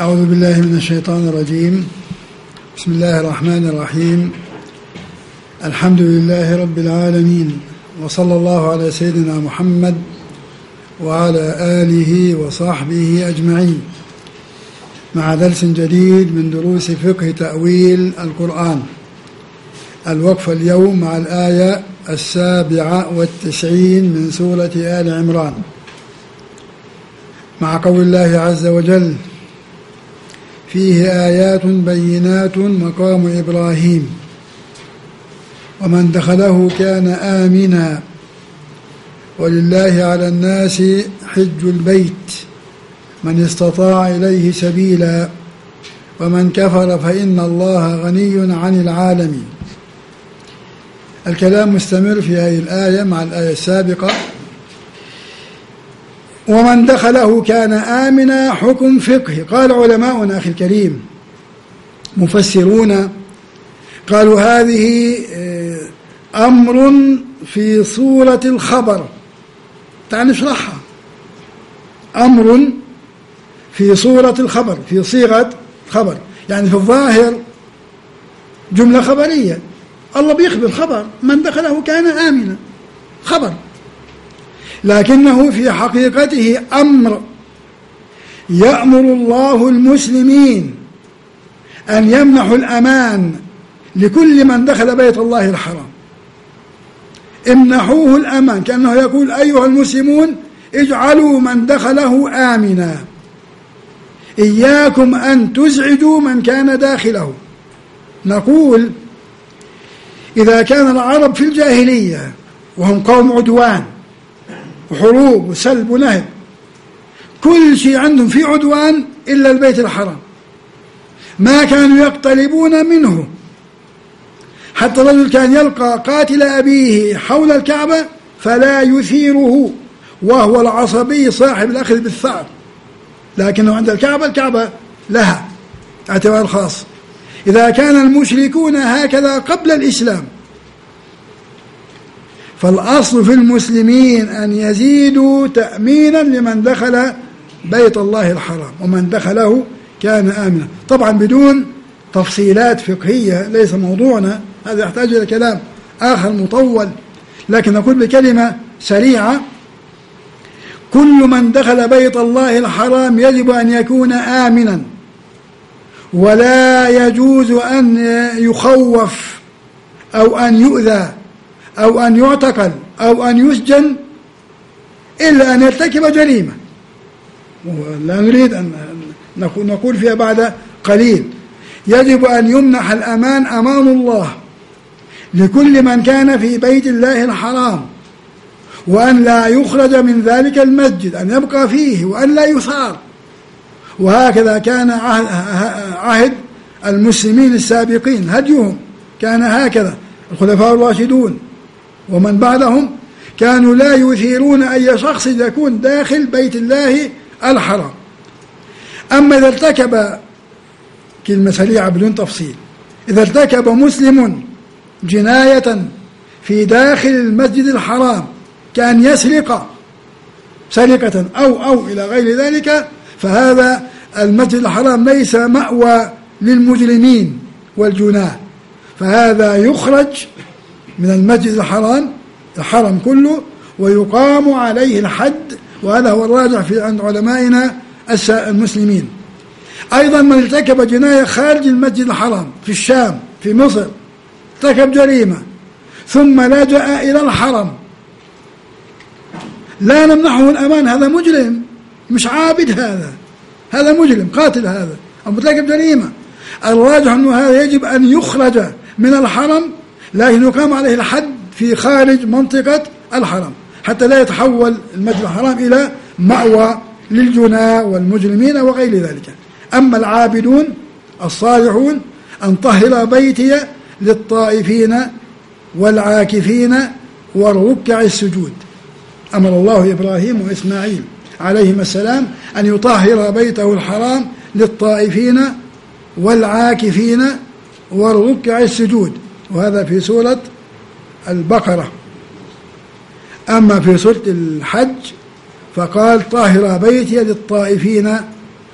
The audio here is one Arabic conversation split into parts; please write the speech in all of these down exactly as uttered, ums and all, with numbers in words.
أعوذ بالله من الشيطان الرجيم. بسم الله الرحمن الرحيم. الحمد لله رب العالمين، وصلى الله على سيدنا محمد وعلى آله وصحبه أجمعين، مع درس جديد من دروس فقه تأويل القرآن. الوقفة اليوم مع الآية السابعة والتسعين من سورة آل عمران، مع قول الله عز وجل: فيه آيات بينات مقام إبراهيم ومن دخله كان آمنا ولله على الناس حج البيت من استطاع إليه سبيلا ومن كفر فإن الله غني عن العالمين. الكلام مستمر في هذه الآية مع الآية السابقة. ومن دخله كان آمنا حكم فقهي. قال علماؤنا أخي الكريم مفسرون قالوا هذه أمر في صورة الخبر. تعال نشرحها. أمر في صورة الخبر، في صيغة خبر، يعني في الظاهر جملة خبرية، الله بيخبر خبر من دخله كان آمنا، خبر، لكنه في حقيقته أمر يأمر الله المسلمين أن يمنحوا الأمان لكل من دخل بيت الله الحرام. امنحوه الأمان، كأنه يقول: أيها المسلمون اجعلوا من دخله آمنا، إياكم أن تزعجوا من كان داخله. نقول: إذا كان العرب في الجاهلية وهم قوم عدوان وحروب وسلب ونهب، كل شيء عندهم في عدوان إلا البيت الحرام، ما كانوا يقتربون منه. حتى الرجل كان يلقى قاتل أبيه حول الكعبة فلا يثيره، وهو العصبي صاحب الأخذ بالثأر، لكنه عند الكعبة الكعبة لها اعتبار خاص. إذا كان المشركون هكذا قبل الإسلام، فالأصل في المسلمين أن يزيدوا تأمينا لمن دخل بيت الله الحرام، ومن دخله كان آمنا. طبعا بدون تفصيلات فقهية، ليس موضوعنا هذا، يحتاج إلى كلام آخر مطول، لكن نقول بكلمة سريعة: كل من دخل بيت الله الحرام يجب أن يكون آمنا، ولا يجوز أن يخوف أو أن يؤذى أو أن يعتقل أو أن يسجن إلا أن يرتكب جريمة، لا نريد أن نقول فيها بعد قليل. يجب أن يمنح الأمان أمان الله لكل من كان في بيت الله الحرام، وأن لا يخرج من ذلك المسجد، أن يبقى فيه وأن لا يثار. وهكذا كان عهد, عهد المسلمين السابقين، هديهم كان هكذا. الخلفاء الراشدون ومن بعدهم كانوا لا يثيرون أي شخص يكون داخل بيت الله الحرام. أما إذا ارتكب، كلمة سريعة بدون تفصيل، إذا ارتكب مسلم جناية في داخل المسجد الحرام كأن يسرق سرقة أو أو إلى غير ذلك، فهذا المسجد الحرام ليس مأوى للمجرمين والجناه، فهذا يخرج من المسجد الحرام الحرم كله ويقام عليه الحد، وهذا هو الراجح في عند علمائنا المسلمين. أيضا من ارتكب جناية خارج المسجد الحرام في الشام، في مصر، ارتكب جريمة ثم لجأ إلى الحرم، لا نمنحه الأمان، هذا مجرم مش عابد، هذا هذا مجرم قاتل، هذا أو مرتكب جريمة. الراجح أنه هذا يجب أن يخرج من الحرم، لكن يقام عليه الحد في خارج منطقة الحرم حتى لا يتحول المسجد الحرام إلى مأوى للجناة والمجرمين وغير ذلك. أما العابدون الصالحون: أن طهر بيتي للطائفين والعاكفين والركع السجود. أمر الله إبراهيم وإسماعيل عليهما السلام أن يطهر بيته الحرام للطائفين والعاكفين والركع السجود، وهذا في سورة البقرة. أما في سورة الحج فقال: طهر بيتي للطائفين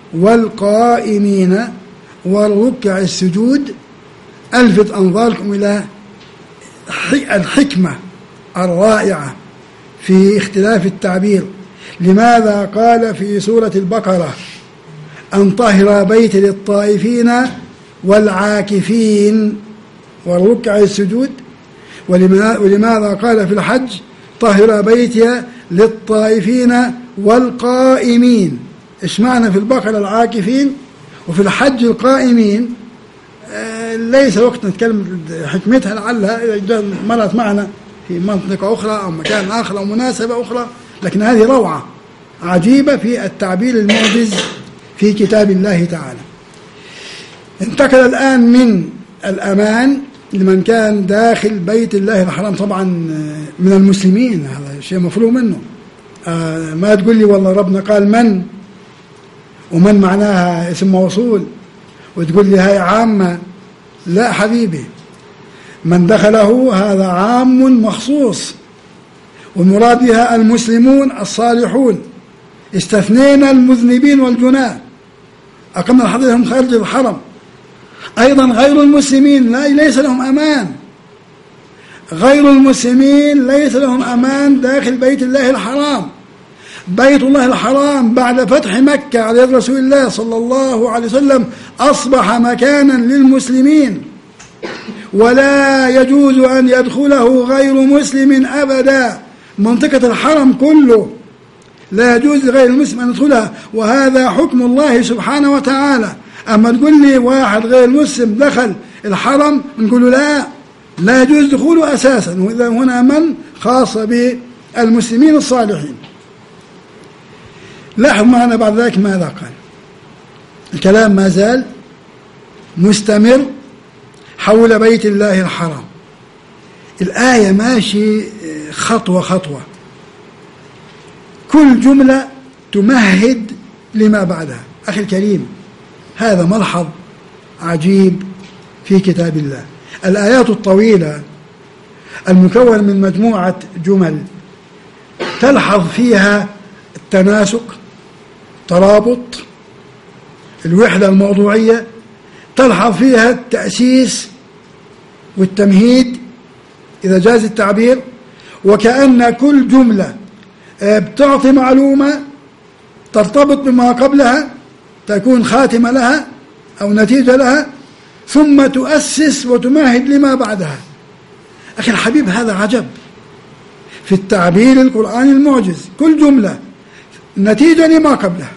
والقائمين والركع السجود. ألفت أنظاركم إلى الحكمة الرائعة في اختلاف التعبير. لماذا قال في سورة البقرة أن طهر بيت للطائفين والعاكفين والركع السجود، ولماذا قال في الحج طهر بيتي للطائفين والقائمين؟ إيش معنى في البقرة العاكفين وفي الحج القائمين؟ آه ليس وقت نتكلم حكمتها، لعلها إذا مرت معنا في منطقة أخرى أو مكان آخر أو مناسبة أخرى، لكن هذه روعة عجيبة في التعبير المعجز في كتاب الله تعالى. انتقل الآن من الأمان لمن كان داخل بيت الله الحرام، طبعا من المسلمين، هذا شيء مفروغ منه. آه ما تقول لي والله ربنا قال من، ومن معناها اسم موصول وتقول لي هاي عامة. لا حبيبي، من دخله هذا عام مخصوص، والمراد بها المسلمون الصالحون، استثنينا المذنبين والجناه أقمنا حضرهم خارج الحرم. أيضا غير المسلمين لا ليس لهم أمان، غير المسلمين ليس لهم أمان داخل بيت الله الحرام. بيت الله الحرام بعد فتح مكة على يد رسول الله صلى الله عليه وسلم أصبح مكانا للمسلمين، ولا يجوز أن يدخله غير مسلم أبدا. منطقة الحرم كله لا يجوز لغير المسلم أن يدخلها، وهذا حكم الله سبحانه وتعالى. أما تقول لي واحد غير مسلم دخل الحرم نقول له لا لا يجوز دخوله أساسا، وإذا هنا من خاصة بالمسلمين الصالحين. لاحظ معنا بعد ذلك ماذا قال. الكلام ما زال مستمر حول بيت الله الحرام. الآية ماشي خطوة خطوة، كل جملة تمهد لما بعدها. أخي الكريم، هذا ملحظ عجيب في كتاب الله. الآيات الطويلة المكون من مجموعة جمل تلحظ فيها التناسق، ترابط، الوحدة الموضوعية، تلحظ فيها التأسيس والتمهيد إذا جاز التعبير، وكأن كل جملة بتعطي معلومة ترتبط بما قبلها، تكون خاتمة لها أو نتيجة لها، ثم تؤسس وتمهد لما بعدها. أخي الحبيب، هذا عجب في التعبير القرآني المعجز. كل جملة نتيجة لما قبلها،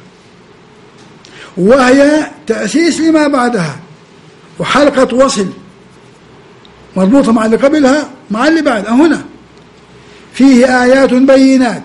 وهي تأسيس لما بعدها، وحلقة وصل مربوطة مع اللي قبلها مع اللي بعدها. هنا فيه آيات بينات،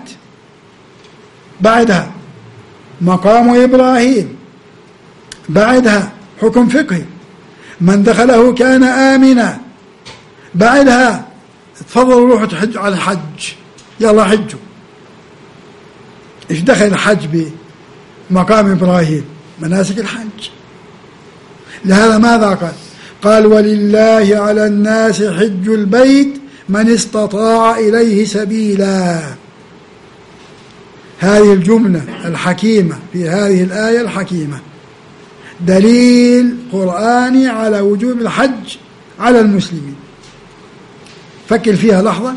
بعدها مقام إبراهيم، بعدها حكم فقهي من دخله كان آمنا، بعدها تفضلوا روحوا تحج على الحج، يلا حجوا. إيش دخل الحج بمقام إبراهيم؟ مناسك الحج. لهذا ماذا قال؟ قال ولله على الناس حج البيت من استطاع إليه سبيلا. هذه الجملة الحكيمة في هذه الآية الحكيمة دليل قرآني على وجوب الحج على المسلمين. فكر فيها لحظة.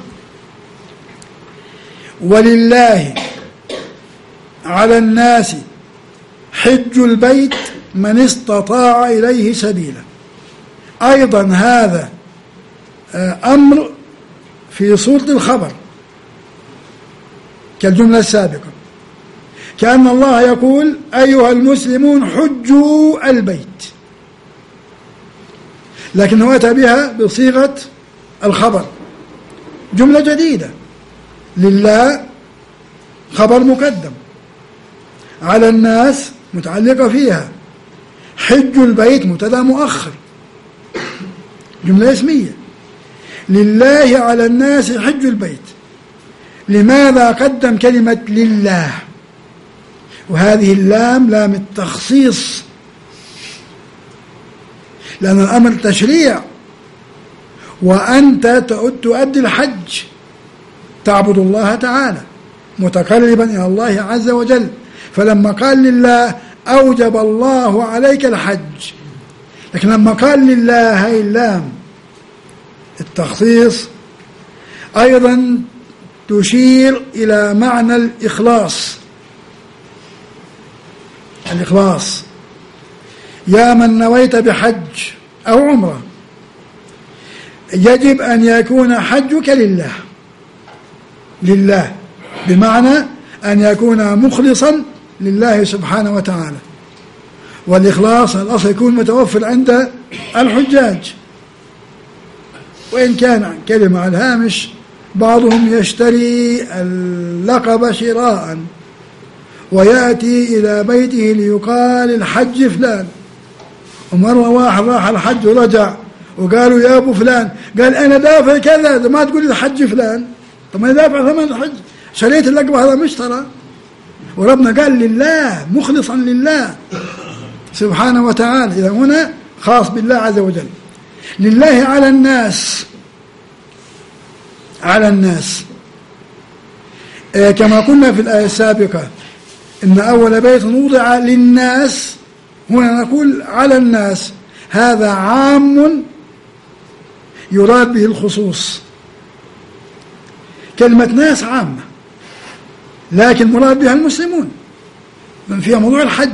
ولله على الناس حج البيت من استطاع إليه سبيلا. أيضا هذا أمر في صورة الخبر كالجملة السابقة، كأن الله يقول أيها المسلمون حجوا البيت، لكنه أتى بها بصيغة الخبر، جملة جديدة. لله خبر مقدم، على الناس متعلقة فيها، حج البيت مبتدأ مؤخر، جملة اسمية. لله على الناس حج البيت. لماذا قدم كلمة لله؟ وهذه اللام لام التخصيص، لأن الأمر تشريع، وأنت تؤدي الحج، تعبد الله تعالى متقربا إلى الله عز وجل. فلما قال لله أوجب الله عليك الحج. لكن لما قال لله هاي اللام التخصيص أيضا تشير إلى معنى الإخلاص. الإخلاص يا من نويت بحج أو عمرة يجب أن يكون حجك لله، لله بمعنى أن يكون مخلصا لله سبحانه وتعالى. والإخلاص الأصل يكون متوفر عند الحجاج، وإن كان كلمة على الهامش بعضهم يشتري اللقب شراء ويأتي إلى بيته ليقال الحج فلان. ومرة واحد راح الحج ورجع وقالوا يا أبو فلان، قال أنا دافع كذا، ما تقول الحج فلان. طب أنا دافع ثمن الحج، شريت اللقب هذا مشترى. وربنا قال لله، مخلصا لله سبحانه وتعالى. إذا هنا خاص بالله عز وجل. لله على الناس، على الناس إيه كما قلنا في الآية السابقة إن أول بيت وضع للناس، هنا نقول على الناس، هذا عام يراد به الخصوص. كلمة ناس عامة لكن مراد بها المسلمون من فيها موضوع الحج،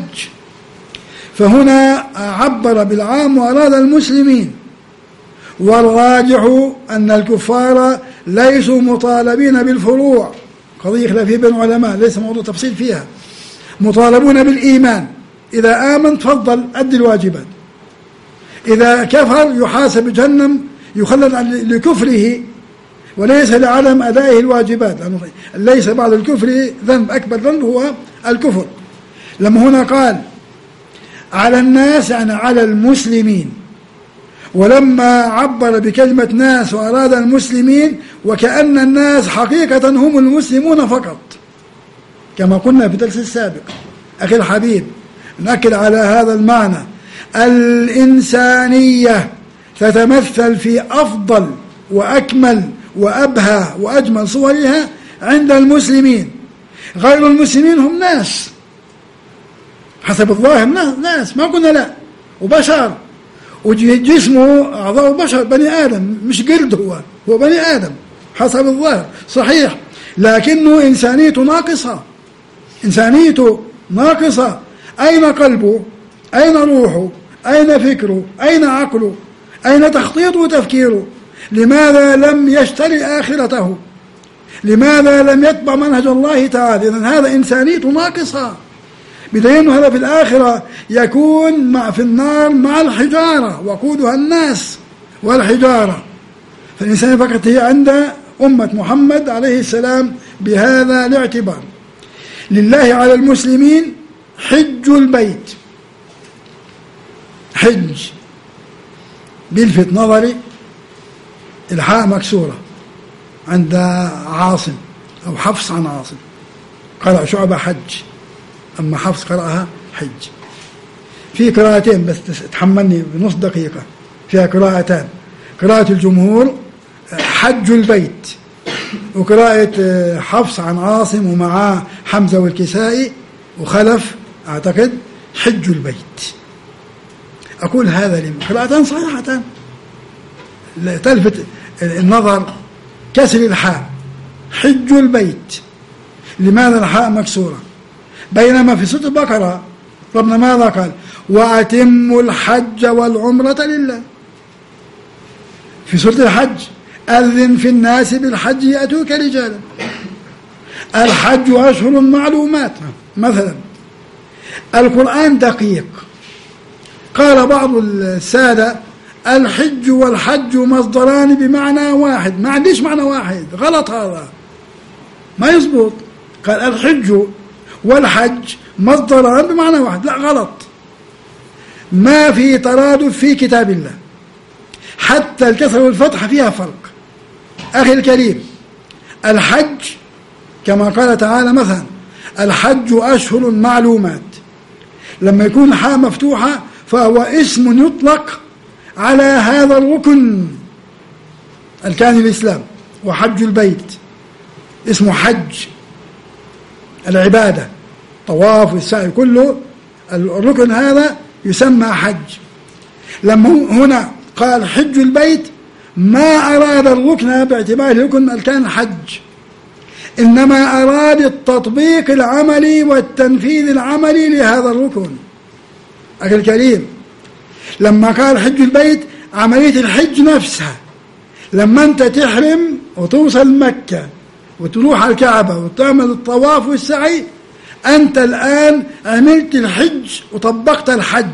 فهنا عبر بالعام وأراد المسلمين. والراجح أن الكفار ليسوا مطالبين بالفروع، قضية خلافية بين العلماء ليس موضوع تفصيل فيها، مطالبون بالإيمان. إذا آمن تفضل أدي الواجبات، إذا كفر يحاسب جهنم يخلد لكفره وليس لعدم أدائه الواجبات، ليس بعد الكفر ذنب، أكبر ذنب هو الكفر. لما هنا قال على الناس يعني على المسلمين، ولما عبر بكلمة ناس وأراد المسلمين وكأن الناس حقيقة هم المسلمون فقط، كما قلنا في الدرس السابق. أخي الحبيب نأكد على هذا المعنى. الإنسانية تتمثل في أفضل وأكمل وأبهى وأجمل صورها عند المسلمين. غير المسلمين هم ناس حسب الظاهر، ناس ما قلنا لا، وبشر وجسمه أعضاء بشر، بني آدم مش جلد، هو هو بني آدم حسب الظاهر صحيح، لكنه إنسانيته ناقصة، إنسانيته ناقصة. أين قلبه؟ أين روحه؟ أين فكره؟ أين عقله؟ أين تخطيطه وتفكيره؟ لماذا لم يشتري آخرته؟ لماذا لم يتبع منهج الله تعالى؟ إذن هذا إنسانيته ناقصة، بدليل هذا في الآخرة يكون مع في النار مع الحجارة، وقودها الناس والحجارة. فالإنسان فقط هي عند أمة محمد عليه السلام بهذا الاعتبار. لله على المسلمين حج البيت. حج بيلفت نظري الحاء مكسورة عند عاصم أو حفص عن عاصم، قرأ شعبة حج، أما حفص قرأها حج. في قراءتين بس تحملني بنص دقيقة، فيها قراءتان، قراءة الجمهور حج البيت، وقراءة حفص عن عاصم ومعاه حمزة والكسائي وخلف أعتقد حج البيت. أقول هذا لما قراءتان صحيحتان تلفت النظر كسر الحاء حج البيت. لماذا الحاء مكسورة؟ بينما في سورة البقرة ربنا ماذا قال؟ وأتموا الحج والعمرة لله. في سورة الحج أذن في الناس بالحج يأتوك رجالا. الحج أشهر معلومات مثلا. القرآن دقيق. قال بعض السادة الحج والحج مصدران بمعنى واحد. ما عنديش معنى واحد، غلط هذا، ما يزبط. قال الحج والحج مصدران بمعنى واحد، لا غلط، ما في ترادف في كتاب الله، حتى الكسر والفتح فيها فرق. أخي الكريم، الحج كما قال تعالى مثلا الحج أشهر معلومات، لما يكون الحاء مفتوحة فهو اسم يطلق على هذا الركن الكامل الإسلام. وحج البيت اسمه حج العبادة، طواف والسعي كله الركن هذا يسمى حج. لما هنا قال حج البيت ما أراد الركن باعتباره الركن أركان الحج، إنما أراد التطبيق العملي والتنفيذ العملي لهذا الركن. أخي الكريم، لما قال حج البيت عملية الحج نفسها، لما أنت تحرم وتوصل مكة وتروح على الكعبة وتعمل الطواف والسعي، أنت الآن عملت الحج وطبقت الحج.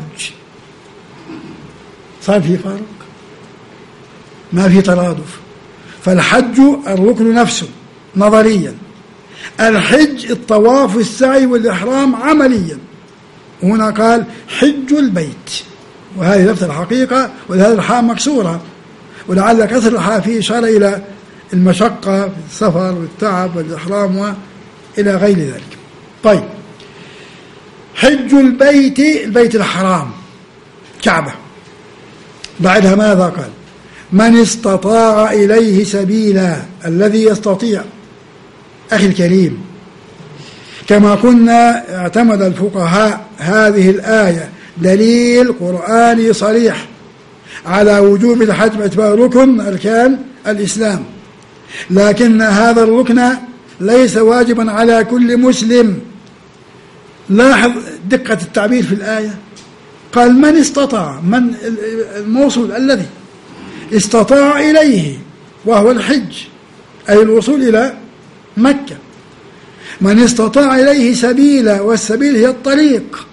صار في فرق؟ ما في ترادف. فالحج الركن نفسه نظريا، الحج الطواف والسعي والإحرام عمليا. هنا قال حج البيت، وهذه نفس الحقيقة، ولهذا الحاء مكسورة، ولعل كسر الحاء فيه إشارة إلى المشقة في السفر والتعب والإحرام وإلى غير ذلك. طيب، حج البيت البيت الحرام كعبة. بعدها ماذا قال؟ من استطاع إليه سبيلا، الذي يستطيع. أخي الكريم، كما كنا اعتمد الفقهاء هذه الآية دليل قرآني صريح على وجوب الحج باعتبار ركن أركان الإسلام، لكن هذا الركن ليس واجبا على كل مسلم. لاحظ دقة التعبير في الآية، قال من استطاع، من الموصول الذي استطاع إليه، وهو الحج أي الوصول إلى مكة. من استطاع إليه سبيلا، والسبيل هي الطريق،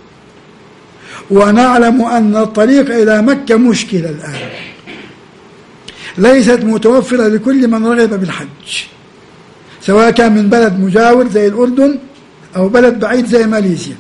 ونعلم أن الطريق إلى مكة مشكلة الآن، ليست متوفرة لكل من رغب بالحج، سواء كان من بلد مجاور زي الأردن أو بلد بعيد زي ماليزيا.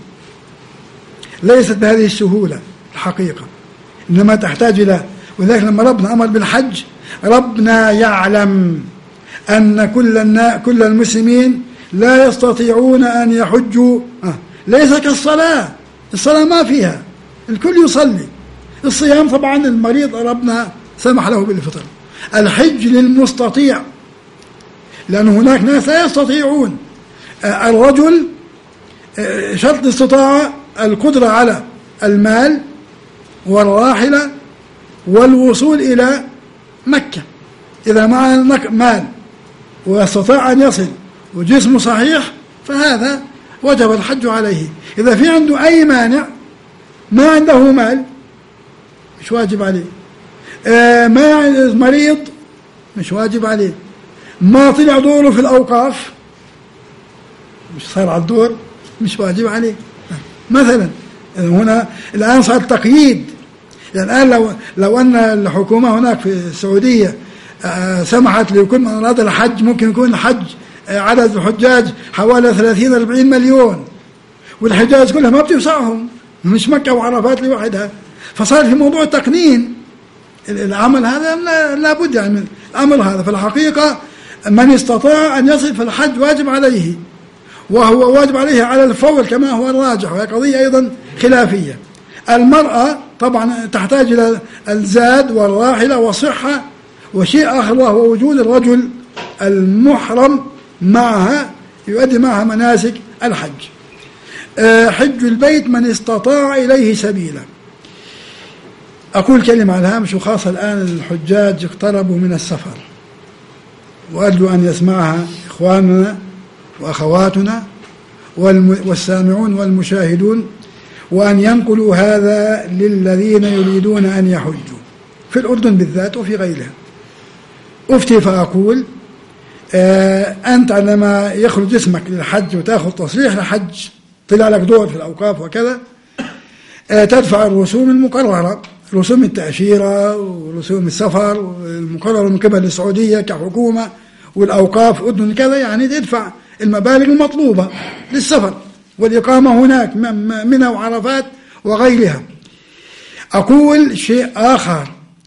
ليست بهذه السهولة الحقيقة، إنما تحتاج إلى، ولذلك لما ربنا أمر بالحج ربنا يعلم أن كل كل المسلمين لا يستطيعون أن يحجوا. آه. ليس كالصلاة، الصلاة ما فيها، الكل يصلي. الصيام طبعا المريض ربنا سمح له بالفطر. الحج للمستطيع، لأن هناك ناس لا يستطيعون. آه الرجل آه شرط الاستطاعة القدرة على المال والراحلة والوصول إلى مكة. إذا معه مال ويستطاع أن يصل وجسمه صحيح فهذا وجب الحج عليه. إذا في عنده أي مانع، ما عنده مال، مش واجب عليه. آه ما مريض، مش واجب عليه. ما طلع دوره في الأوقاف، مش صار على الدور، مش واجب عليه مثلا. هنا الآن صار تقييد. يعني الآن لو لو أن الحكومة هناك في السعودية آه سمحت لكل من أراد الحج، ممكن يكون الحج آه عدد الحجاج حوالي ثلاثين أربعين مليون، والحجاج كلها ما بتوسعهم، مش مكة وعرفات لوحدها. فصار في موضوع تقنين العمل هذا لابد يعني من الأمر هذا. في الحقيقة من استطاع أن يصل فالحج واجب عليه، وهو واجب عليه على الفور كما هو الراجح، وهي قضية أيضا خلافية. المرأة طبعا تحتاج إلى الزاد والراحلة والصحة وشيء آخر، وهو وجود الرجل المحرم معها يؤدي معها مناسك الحج. حج البيت من استطاع إليه سبيلا. أقول كلمة على الهامش، وخاصة الآن الحجاج اقتربوا من السفر، وأرجو أن يسمعها إخواننا وأخواتنا والسامعون والمشاهدون، وأن ينقلوا هذا للذين يريدون أن يحجوا في الأردن بالذات وفي غيرها. أفتي فأقول آه أنت عندما يخرج جسمك للحج وتأخذ تصريح لحج، طلع لك دور في الأوقاف وكذا، آه تدفع الرسوم المقررة، رسوم التأشيرة ورسوم السفر المقررة من قبل السعودية كحكومة، والأوقاف أردن كذا، يعني تدفع المبالغ المطلوبة للسفر والإقامة هناك منى وعرفات وغيرها. أقول شيء آخر،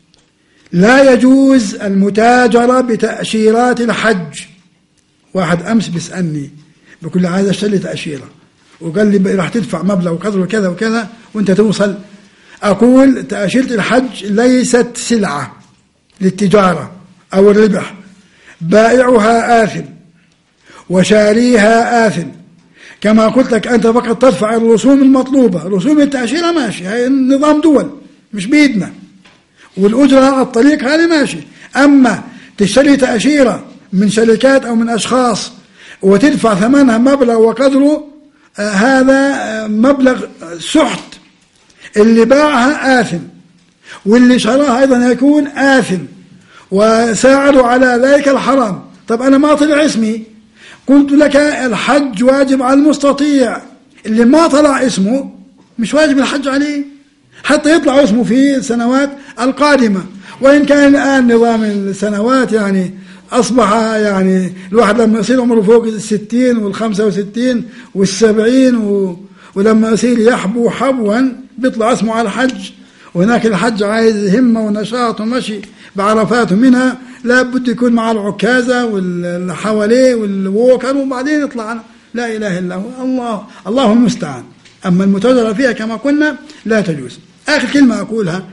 لا يجوز المتاجرة بتأشيرات الحج. واحد أمس بيسألني بكل عايز أشتري تأشيرة، وقال لي راح تدفع مبلغ وقدر وكذا وكذا وانت توصل. أقول تأشيرة الحج ليست سلعة للتجارة أو الربح، بائعها آثم وشاريها آثم، كما قلت لك أنت فقط تدفع الرسوم المطلوبة، رسوم التأشيرة ماشي، هي نظام دول مش بيدنا، والأجرة على الطريق هذه ماشي. أما تشتري تأشيرة من شركات أو من أشخاص وتدفع ثمنها مبلغ وقدره، آه هذا آه مبلغ سحت، اللي باعها آثم واللي شراها أيضا يكون آثم وساعدوا على ذلك الحرام. طب أنا ما طلع اسمي، قلت لك الحج واجب على المستطيع، اللي ما طلع اسمه مش واجب الحج عليه حتى يطلع اسمه في السنوات القادمة. وإن كان الآن نظام السنوات يعني أصبح يعني الواحد لما يصير عمره فوق الستين والخمسة وستين والسبعين و... ولما يصير يحبو حبوا بيطلع اسمه على الحج. وهناك الحج عايز همة ونشاط ومشي بعرفات، منها لا بد يكون مع العكازة واللي حواليه والووكر، وبعدين يطلع لا إله إلا هو. الله الله المستعان. أما المتاجرة فيها كما قلنا لا تجوز. آخر كلمة أقولها،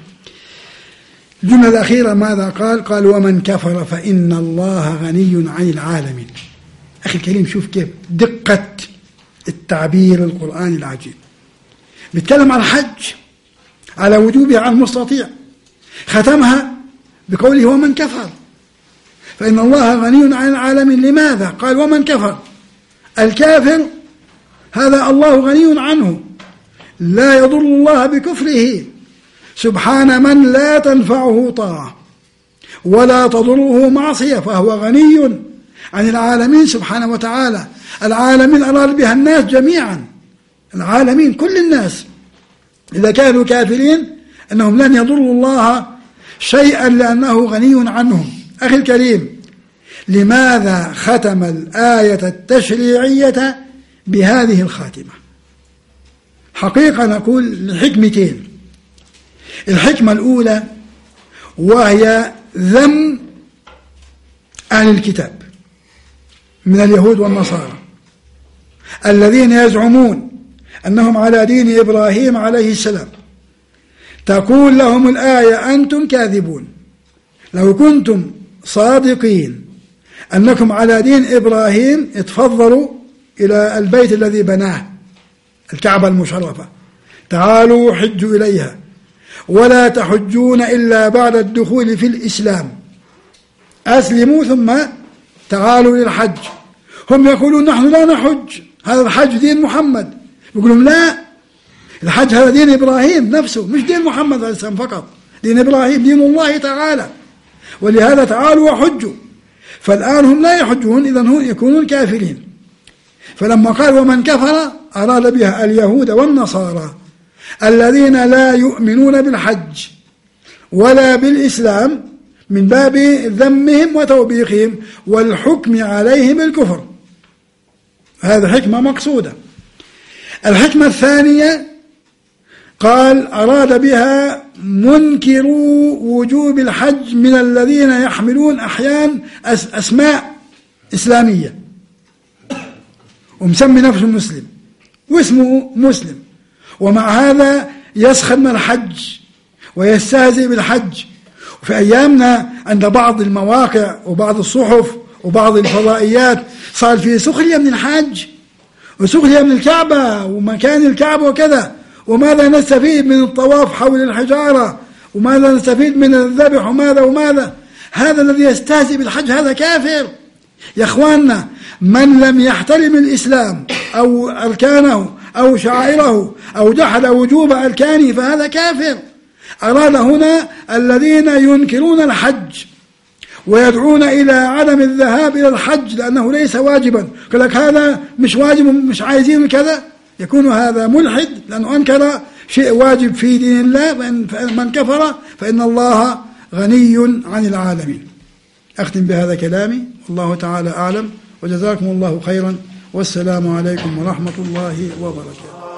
الجملة الأخيرة ماذا قال؟ قال ومن كفر فإن الله غني عن العالمين. أخي الكريم شوف كيف دقة التعبير القرآني العجيب. بيتكلم عن الحج على وجوبه على المستطيع، ختمها بقوله ومن كفر فإن الله غني عن العالمين. لماذا؟ قال ومن كفر، الكافر هذا الله غني عنه، لا يضر الله بكفره، سبحان من لا تنفعه طاعة ولا تضره معصية، فهو غني عن العالمين سبحانه وتعالى. العالمين أراد بها الناس جميعا، العالمين كل الناس إذا كانوا كافرين أنهم لن يضروا الله شيئا لأنه غني عنهم. أخي الكريم، لماذا ختم الآية التشريعية بهذه الخاتمة؟ حقيقة نقول لحكمتين. الحكمة الأولى وهي ذم أهل الكتاب من اليهود والنصارى الذين يزعمون أنهم على دين إبراهيم عليه السلام. تقول لهم الآية أنتم كاذبون، لو كنتم صادقين أنكم على دين إبراهيم اتفضلوا إلى البيت الذي بناه، الكعبة المشرفة، تعالوا حجوا إليها، ولا تحجون إلا بعد الدخول في الإسلام، أسلموا ثم تعالوا للحج. هم يقولون نحن لا نحج، هذا الحج دين محمد. يقولون لا، الحج هذا دين إبراهيم نفسه، مش دين محمد عليه السلام فقط، دين إبراهيم دين الله تعالى، ولهذا تعالوا وحجوا. فالآن هم لا يحجون، إذن هم يكونون كافرين. فلما قال ومن كفر أراد بها اليهود والنصارى الذين لا يؤمنون بالحج ولا بالإسلام من باب ذمهم وتوبيخهم والحكم عليهم بالكفر. هذا حكمة مقصودة. الحكمة الثانية قال أراد بها منكروا وجوب الحج من الذين يحملون أحيان أسماء إسلامية ومسمي نفسه مسلم واسمه مسلم، ومع هذا يسخر من الحج ويستهزئ بالحج. وفي أيامنا عند بعض المواقع وبعض الصحف وبعض الفضائيات صار في سخرية من الحج وسخرية من الكعبة ومكان الكعبة وكذا. وماذا نستفيد من الطواف حول الحجارة، وماذا نستفيد من الذبح، وماذا وماذا. هذا الذي يستهزئ بالحج هذا كافر يا أخواننا. من لم يحترم الإسلام أو أركانه أو شعائره أو جحد وجوب أركانه فهذا كافر. أراد هنا الذين ينكرون الحج ويدعون إلى عدم الذهاب إلى الحج لأنه ليس واجبا، قال لك هذا مش واجب مش عايزين كذا، يكون هذا ملحد لأنه أنكر شيء واجب في دين الله. من كفر فإن الله غني عن العالمين. أختم بهذا كلامي، والله تعالى أعلم، وجزاكم الله خيرا، والسلام عليكم ورحمة الله وبركاته.